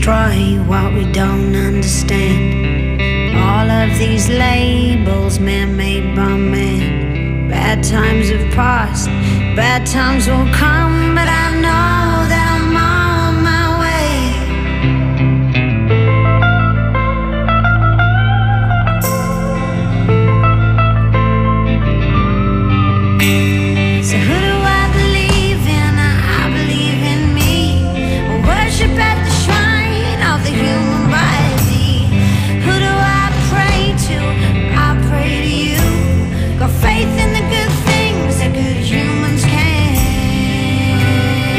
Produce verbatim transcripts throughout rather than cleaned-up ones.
destroy what we don't understand. All of these labels, man-made by man. Bad times have passed, bad times will come, but I know that I'm on my way. So who do I believe in? I believe in me. I worship at the shrine of the human body. Who do I pray to? I pray to you. Got faith in the good things that good humans can.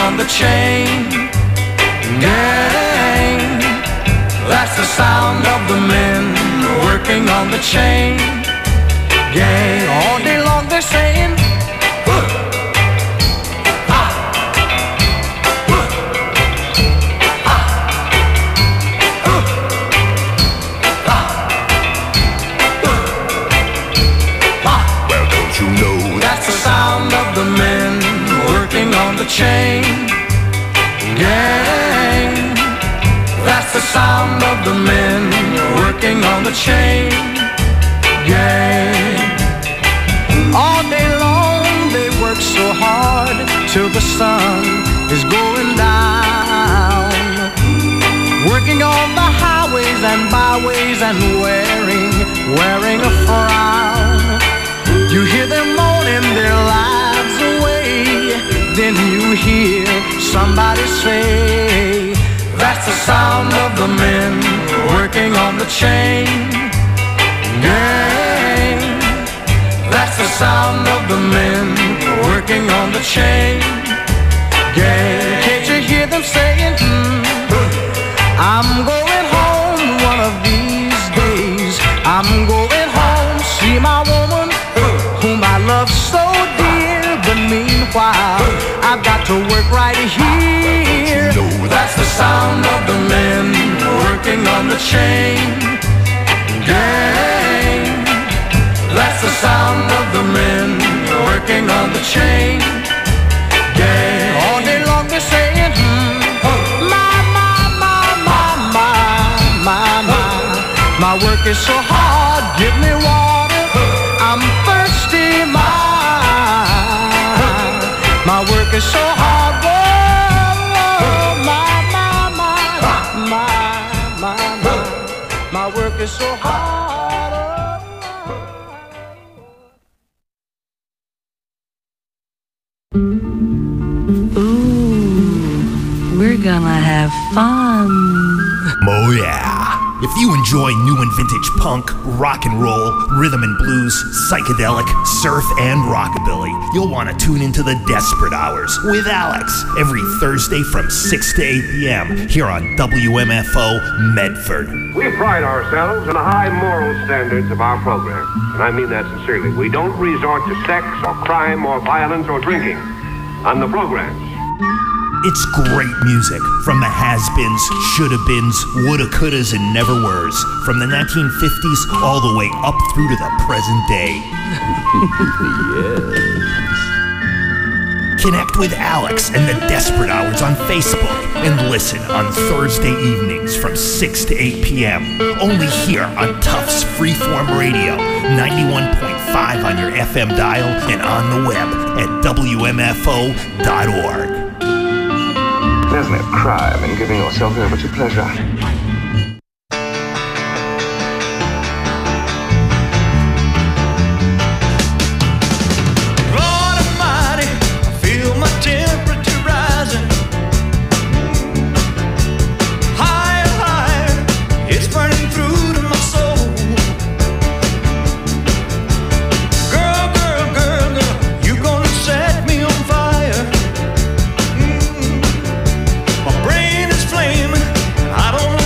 on the chain gang. That's the sound of the men working on the chain gang. All day long they're saying, the chain gang. That's the sound of the men working on the chain gang. All day long they work so hard till the sun is going down, working on the highways and byways and wearing, wearing a frown. You hear them moaning their lives away, then you hear somebody say, that's the sound of the men working on the chain gang. That's the sound of the men working on the chain gang. Can't you hear them saying, mm, I'm going home one of these days. I'm going home, see my woman whom I love so dear. But meanwhile, I've got to work right here. That's the sound of the men working on the chain gang. That's the sound of the men working on the chain gang. All day long they're saying, hmm, my, my, my, my, my, my, my. My work is so hard, give me water, I'm thirsty, my. My work is so hard, whoa, my, my, my, my, my, my, my work is so hard. Ooh, we're gonna have fun. Oh yeah. If you enjoy new and vintage punk, rock and roll, rhythm and blues, psychedelic, surf, and rockabilly, you'll want to tune into the Desperate Hours with Alex every Thursday from six to eight p.m. here on W M F O Medford. We pride ourselves on the high moral standards of our program, and I mean that sincerely. We don't resort to sex or crime or violence or drinking on the programs. It's great music from the has-beens, shoulda-beens, woulda-couldas, and never-weres, from the nineteen fifties all the way up through to the present day. Yes. Connect with Alex and the Desperate Hours on Facebook and listen on Thursday evenings from six to eight p.m. only here on Tufts Freeform Radio, ninety-one point five on your F M dial and on the web at W M F O dot org. There's no crime in giving yourself over to pleasure. Lord Almighty, I feel my temperature rising. Higher, higher, it's burning through to my soul. Girl, girl, girl, girl, you gonna set me on fire. My brain is flaming, I don't know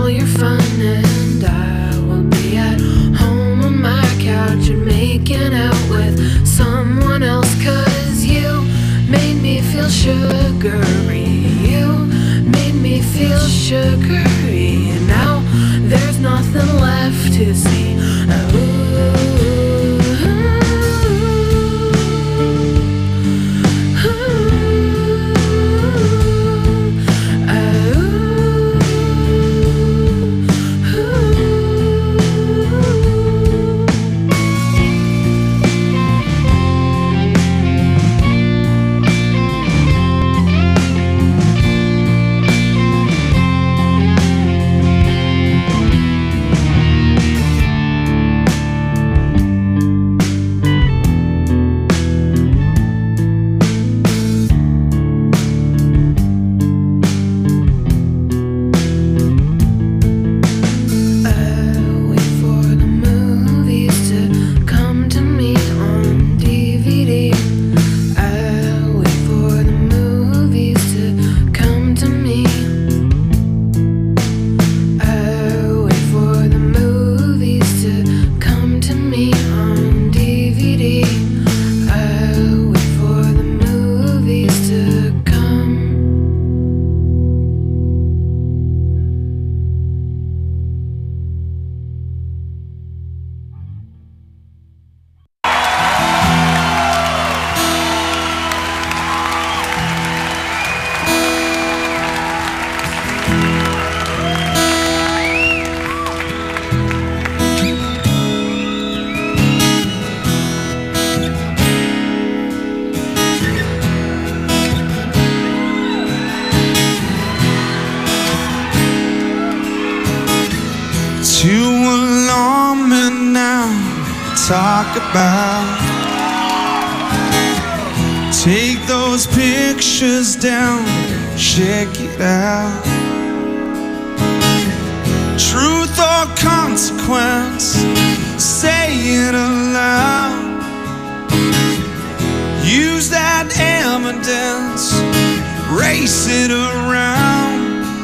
all your fun, and I will be at home on my couch and making out with someone else. Cause you made me feel sugary, you made me feel sugary, and now there's nothing left to see. Ooh. Talk about, take those pictures down, check it out. Truth or consequence, say it aloud. Use that evidence, race it around.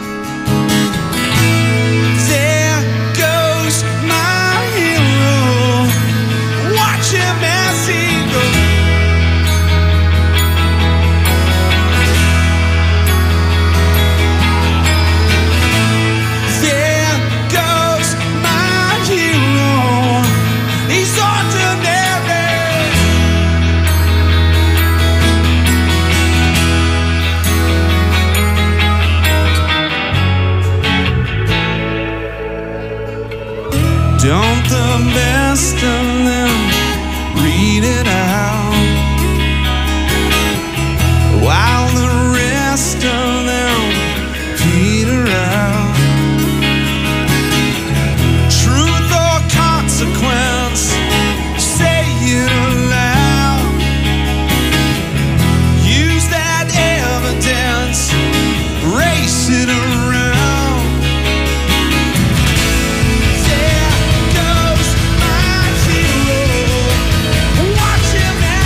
There goes my hero, watch him as he goes. There goes my hero, he's ordinary. Don't the best of them read it out, while the rest of them peter out. Truth or consequence, say it aloud. Use that evidence, race it around. There goes my hero, watch him as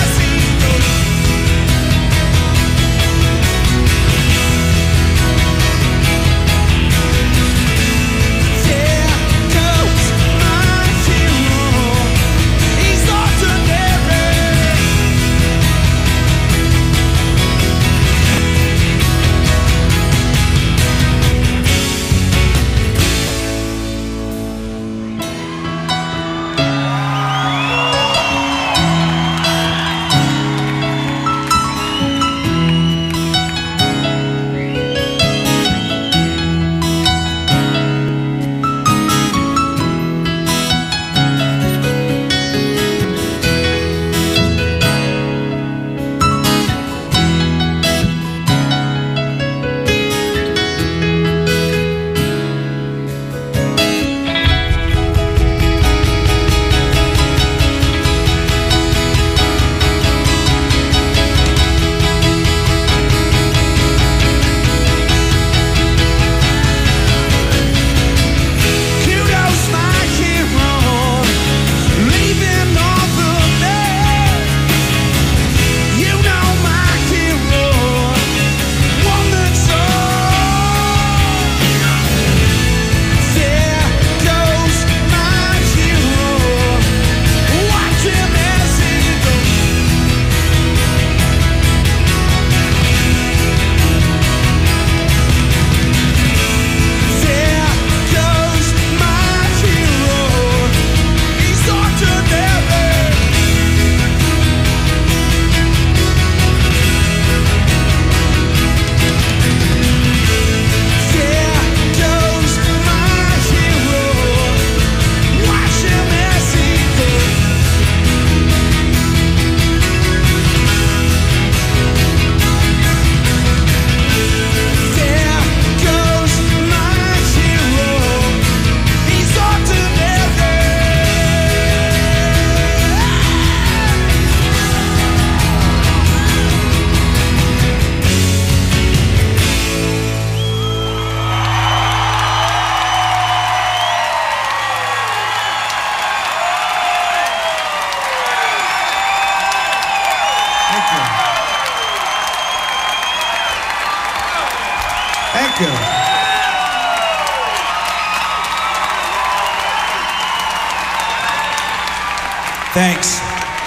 Thanks.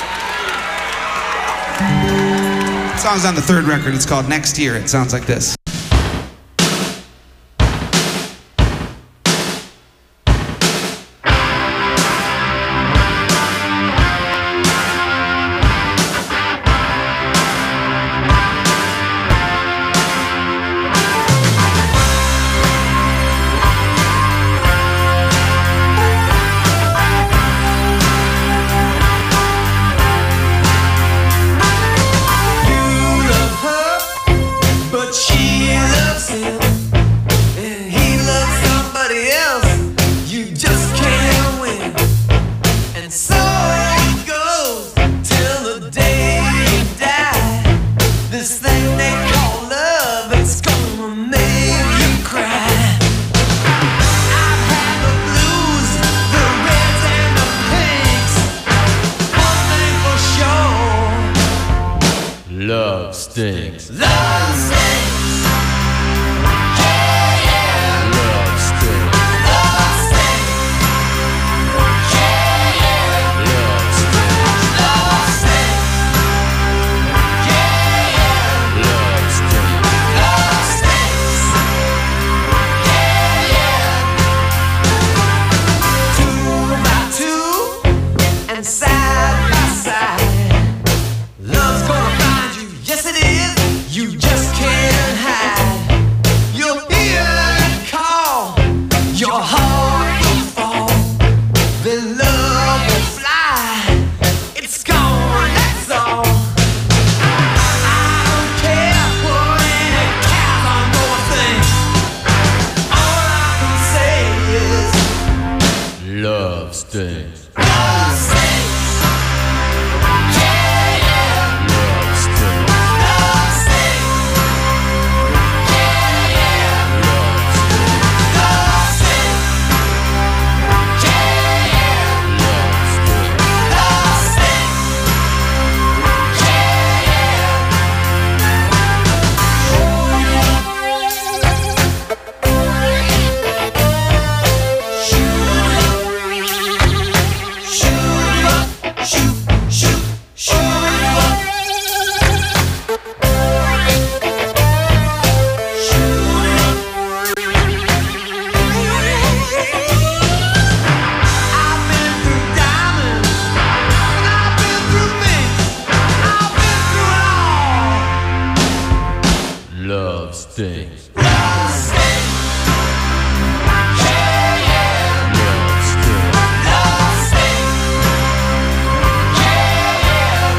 The song's on the third record. It's called Next Year. It sounds like this. Love stinks. Love stinks. Yeah, yeah. Love stinks. Love stinks. Yeah, yeah. Love stinks. Love stinks. Yeah, yeah. Love stinks. Love stinks. Yeah, yeah. Two by two and side by side. Love's gonna find you. Yes, it is. You just can't hide. You'll hear it call. Your heart will fall. Then love will fly. It's gone, that's all. I don't care what any cows on more things. All I can say is Love stinks. love stinks. Yeah, yeah. Love stinks. Love stinks. Yeah, yeah. Love stinks. Love stinks. Yeah, yeah. Love stinks. Love stinks. I've been through diamonds, and I've been through minks. I've been through it all. Love stinks. Love stinks. Yeah, yeah. Love stinks. Love stinks. Yeah, yeah.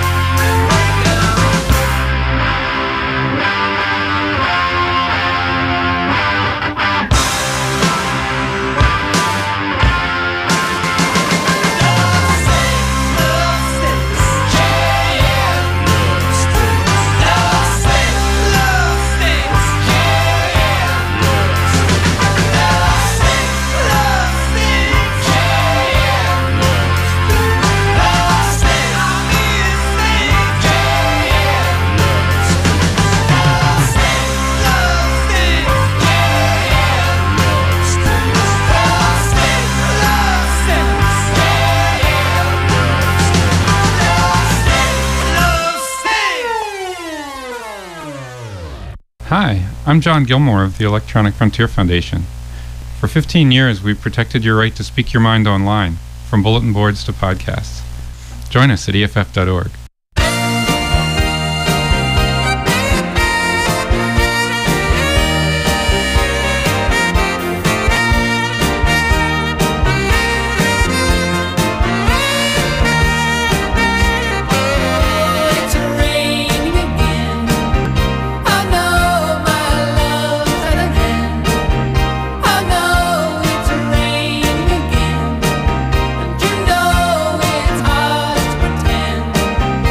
Love stinks. Love stinks. Yeah, yeah. Love stinks. Love stinks. Love stinks. Yeah, yeah. Love stinks. Love stinks. Love stinks. Yeah, yeah. Love stinks. I mean it stinks. Yeah, yeah. Love stinks. Love stinks. Love stinks. Yeah, yeah. Love stinks. Love stinks. Love stinks. Yeah, yeah. Love stinks. Love stinks. Hi, I'm John Gilmore of the Electronic Frontier Foundation. For fifteen years, we've protected your right to speak your mind online, from bulletin boards to podcasts. Join us at E F F dot org. It's raining again. I know my love's at an end. I know it's raining again. And you know it's hard to pretend.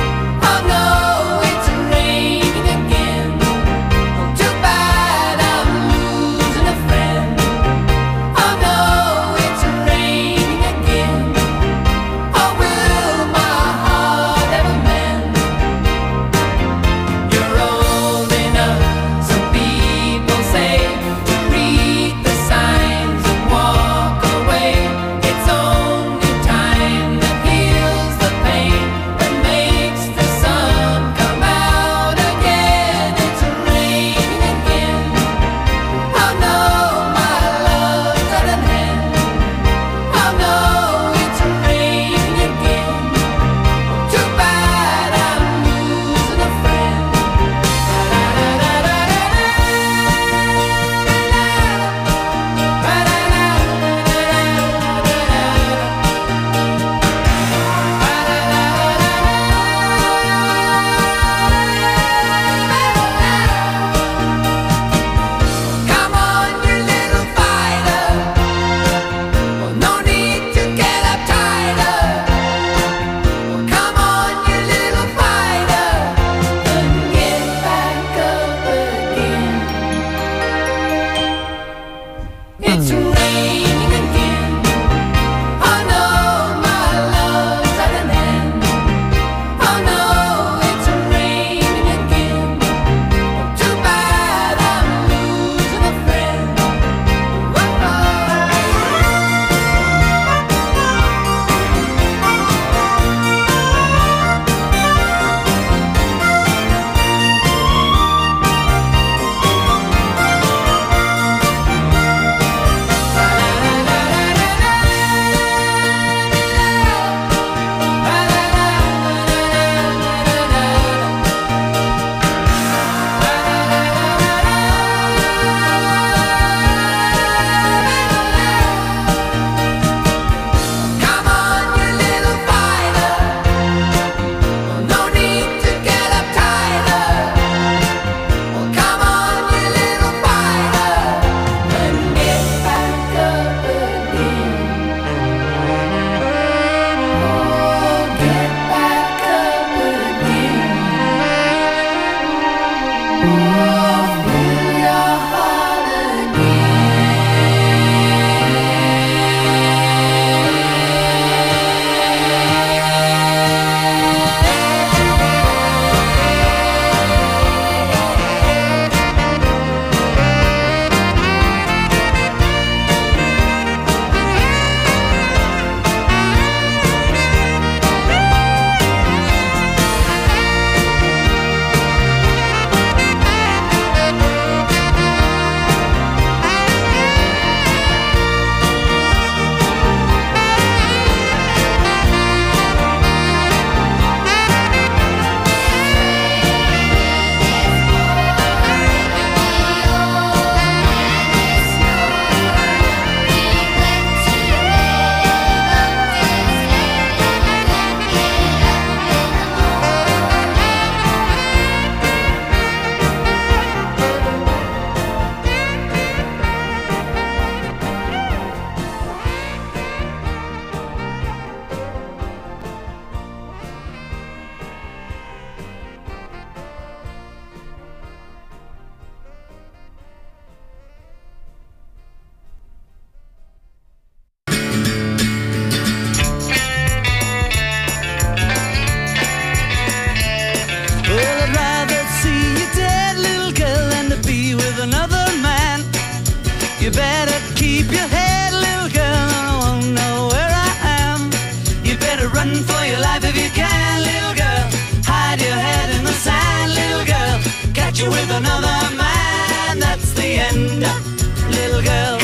another man. That's the end, little girl.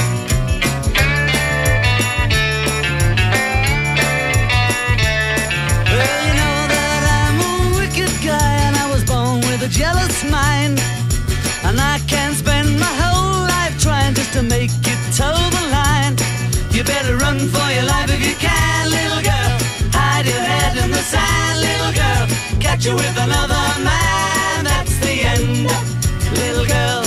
Well, you know that I'm a wicked guy, and I was born with a jealous mind, and I can't spend my whole life trying just to make it toe the line. You better run for your life if you can, little girl. Hide your head in the sand, little girl. Catch you with another man. That's the end, little girl.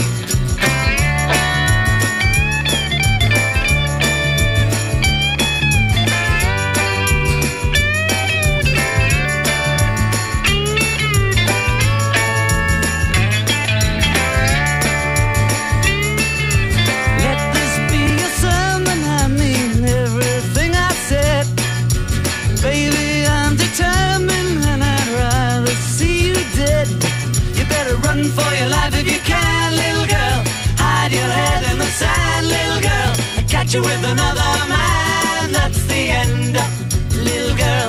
Run for your life if you can, little girl. Hide your head in the sand, little girl. Catch you with another man. That's the end, little girl.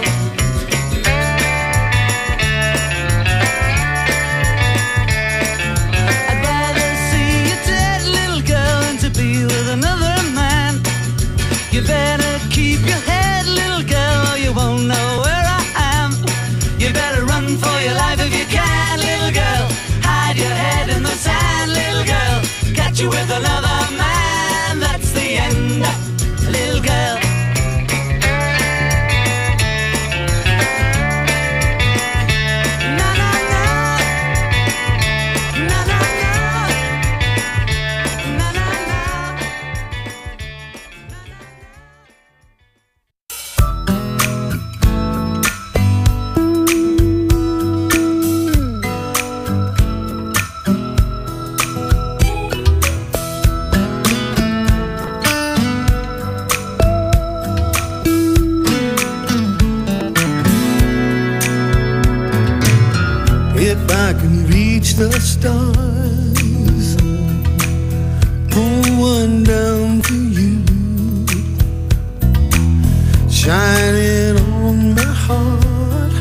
I'd rather see you dead, little girl, than to be with another man. You better keep your head, little girl, or you won't know where I am. You better run for your life if you can, little girl. Hide your head in the sand, little girl. Catch you with another man. That's the end, little girl. Na na na, na na na, na na the stars, pull one down for you, shining on my heart,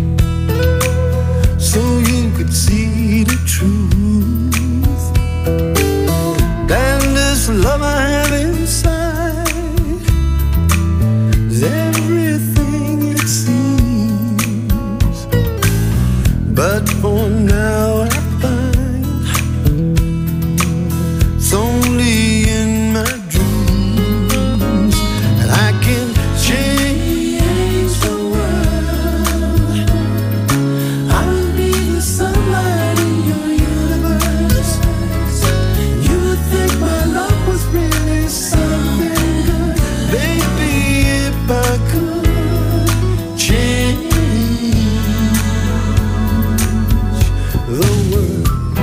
so you could see the truth. And this love I have inside is everything it seems, but for now I it's only in my dreams that I can change the world. I'll be the sunlight in your universe. You would think my love was really something good. Baby, if I could change the world.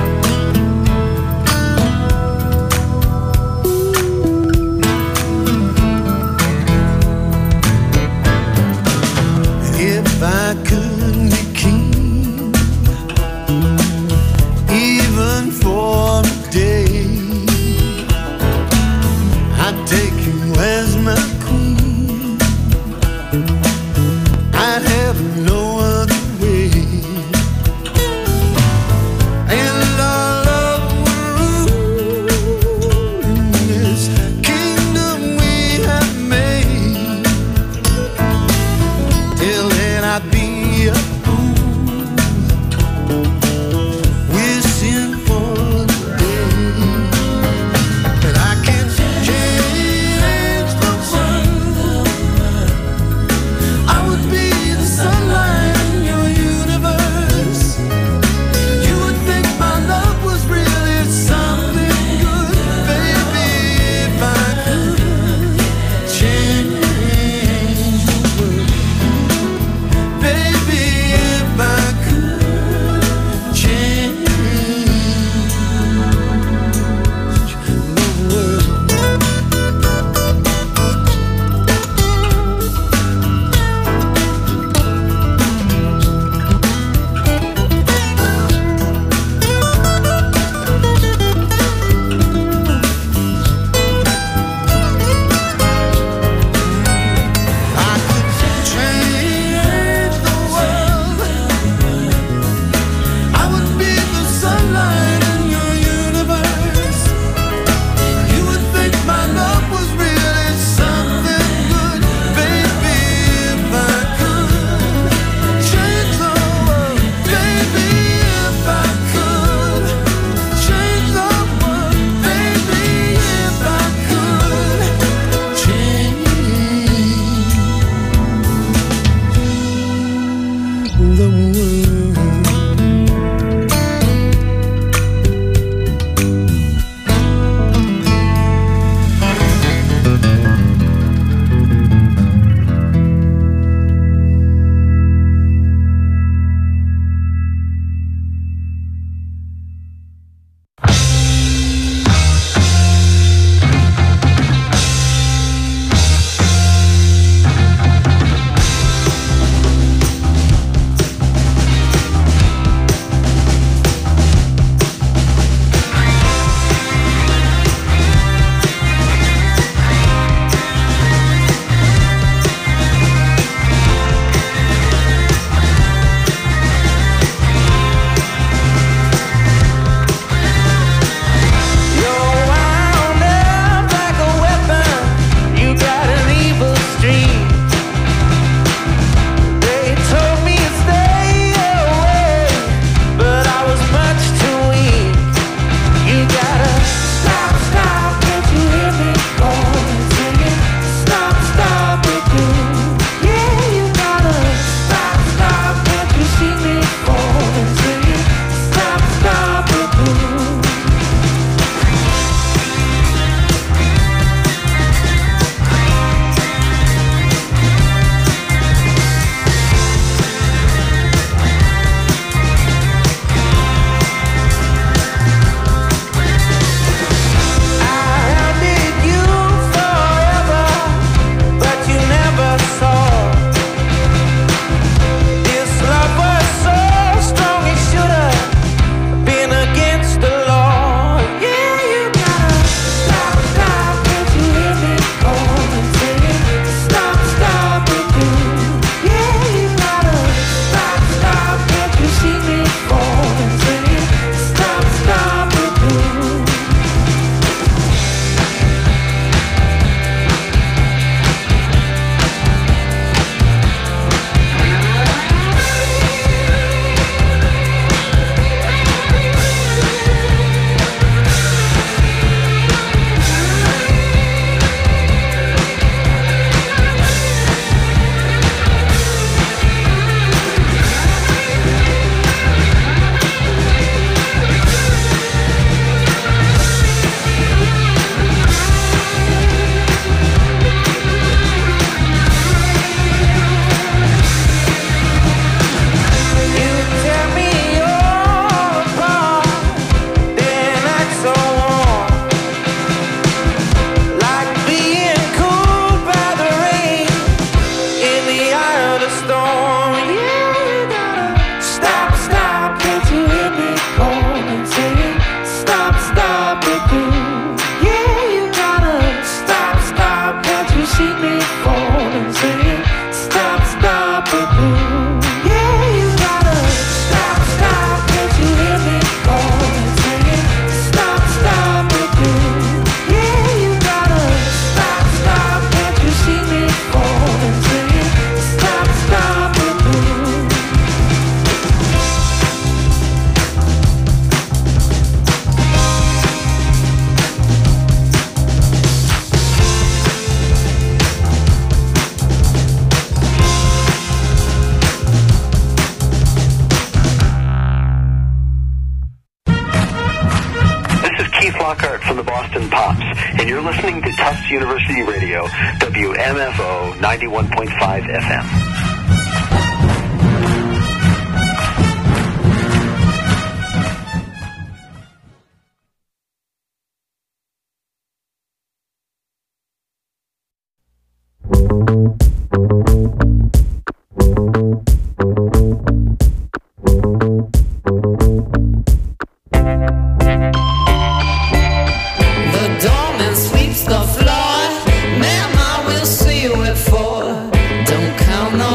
If I could be king, even for a day, I'd take you as my queen. I'd have no other way, and our love would rule in this kingdom we have made. Till then I'd be a fool, wishing for the day that I can change the world. see me falling, saying, stop, stop it, boo. Yeah, you gotta stop, stop, can't you hear me falling, saying, stop, stop it, boo. Yeah, you gotta stop, stop, can't you see me falling, saying, stop, stop it, boo. Keith Lockhart from the Boston Pops, and you're listening to Tufts University Radio, W M F O ninety-one point five F M. Count on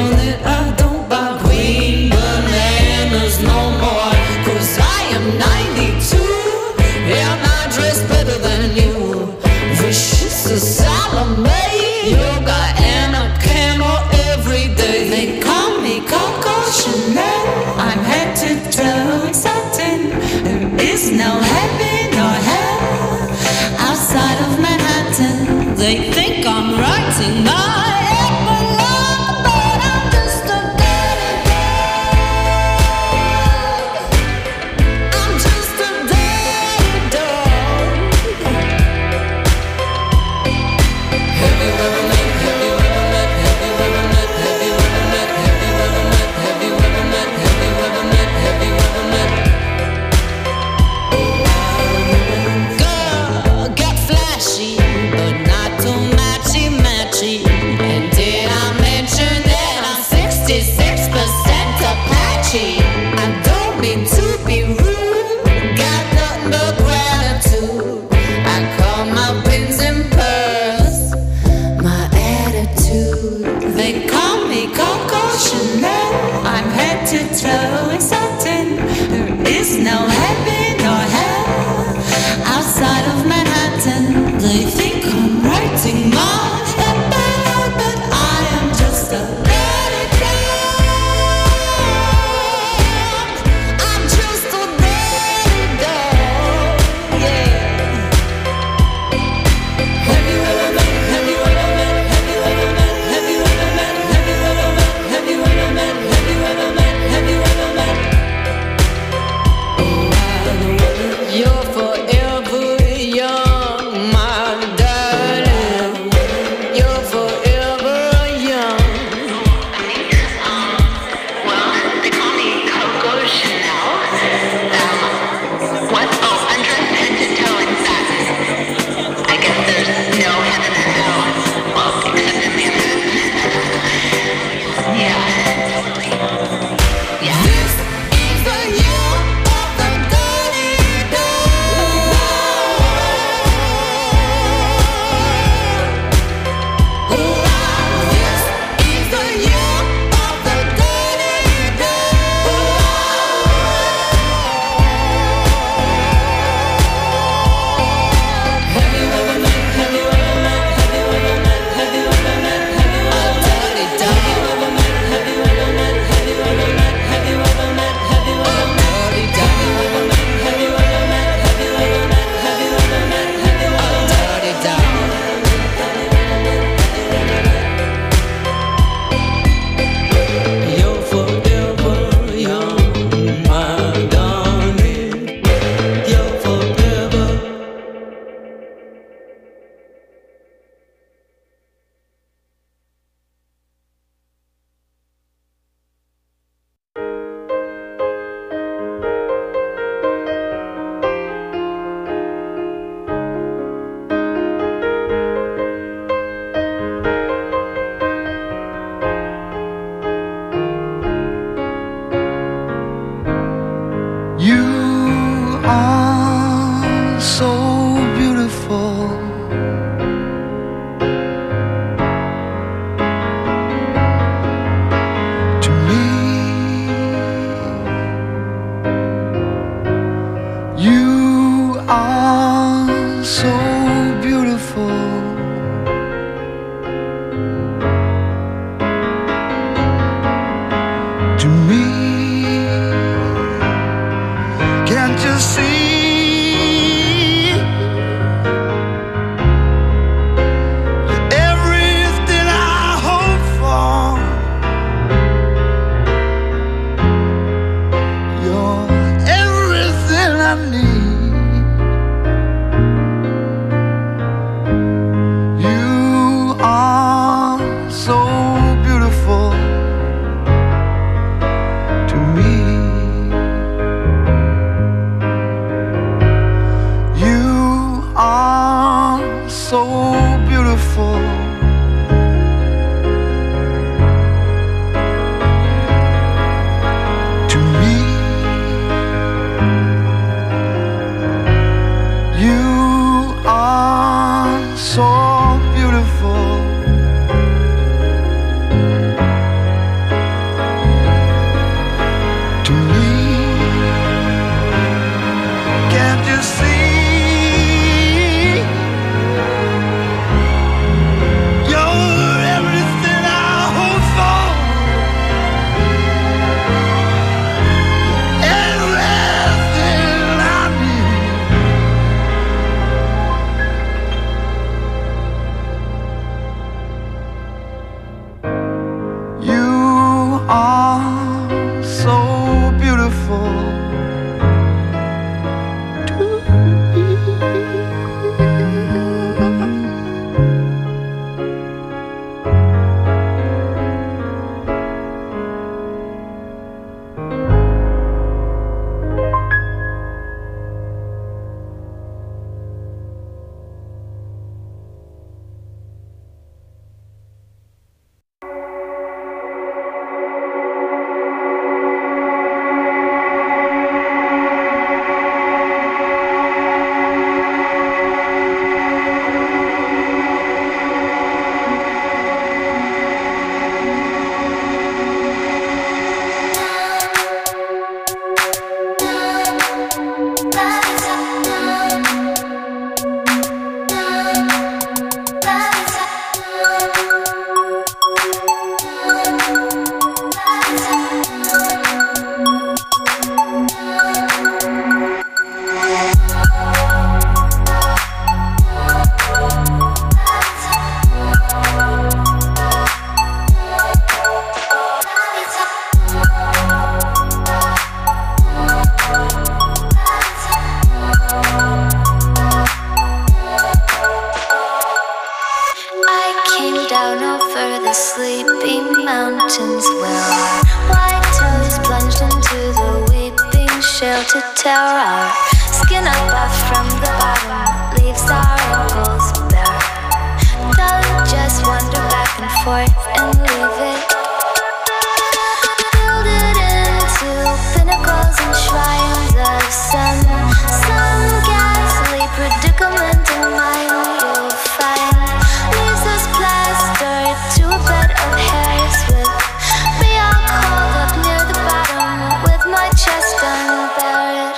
over the sleepy mountains where our white toes plunged into the weeping shale to tear our skin above from the bottom, leaves our ankles bare. Don't just wander back and forth and leave it. Build it into pinnacles and shrines of some, some ghastly predicament in mind you'll find. Leaves us plastered to a bed of hairs with me all curled up near the bottom with my chest unbared.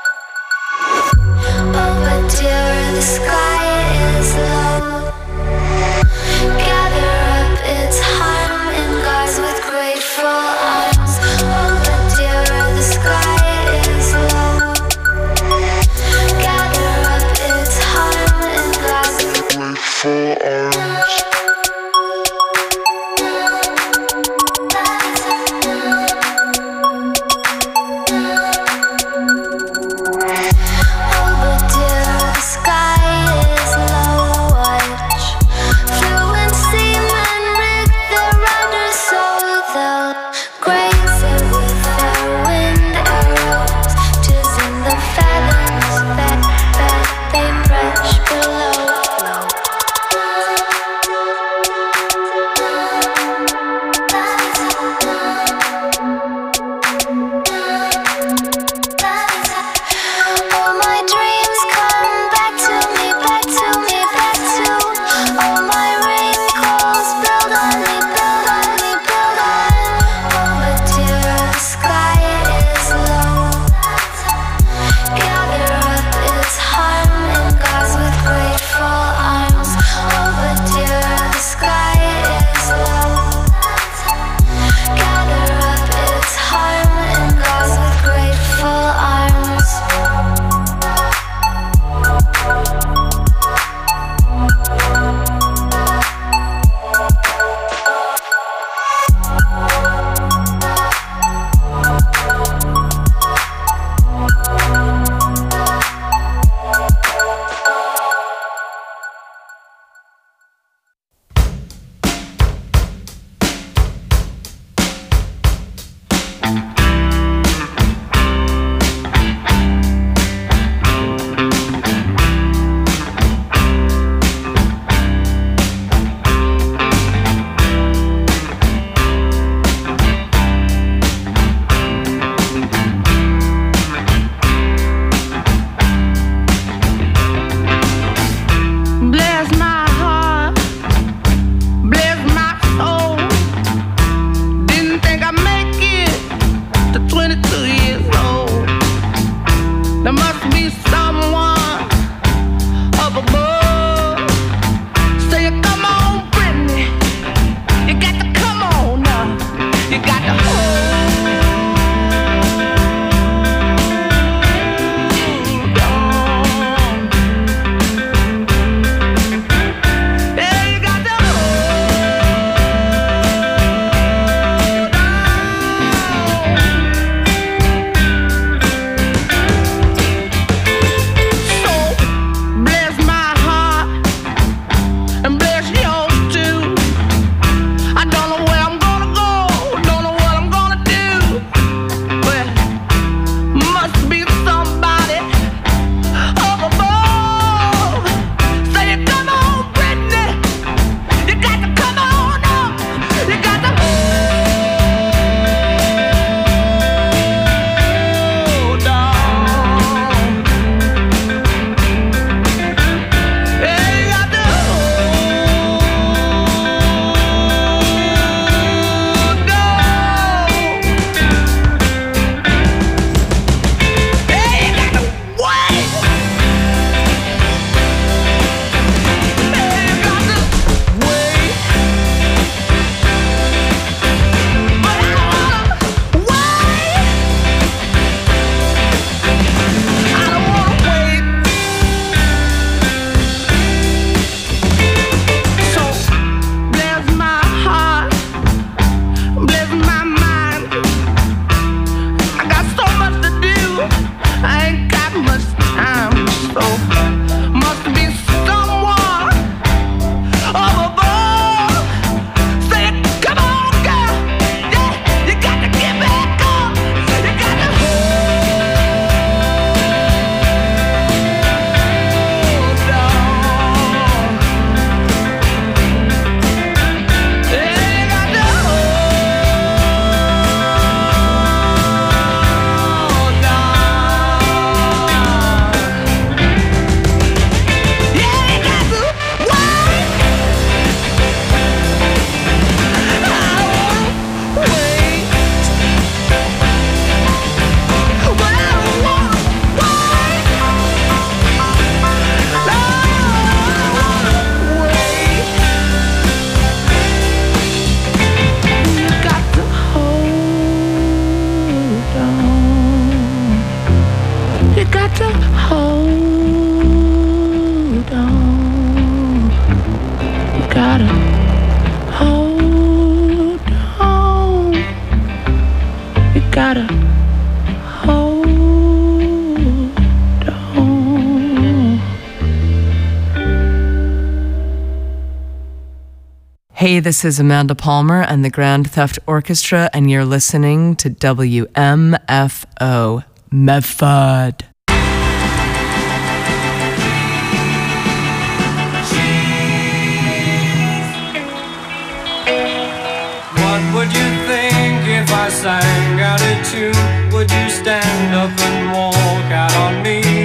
Oh, but dear, the sky is low. Gather up its gotta hold on. Hey, this is Amanda Palmer and the Grand Theft Orchestra, and you're listening to W M F O Method. What would you think if I sang out a tune? Would you stand up and walk out on me?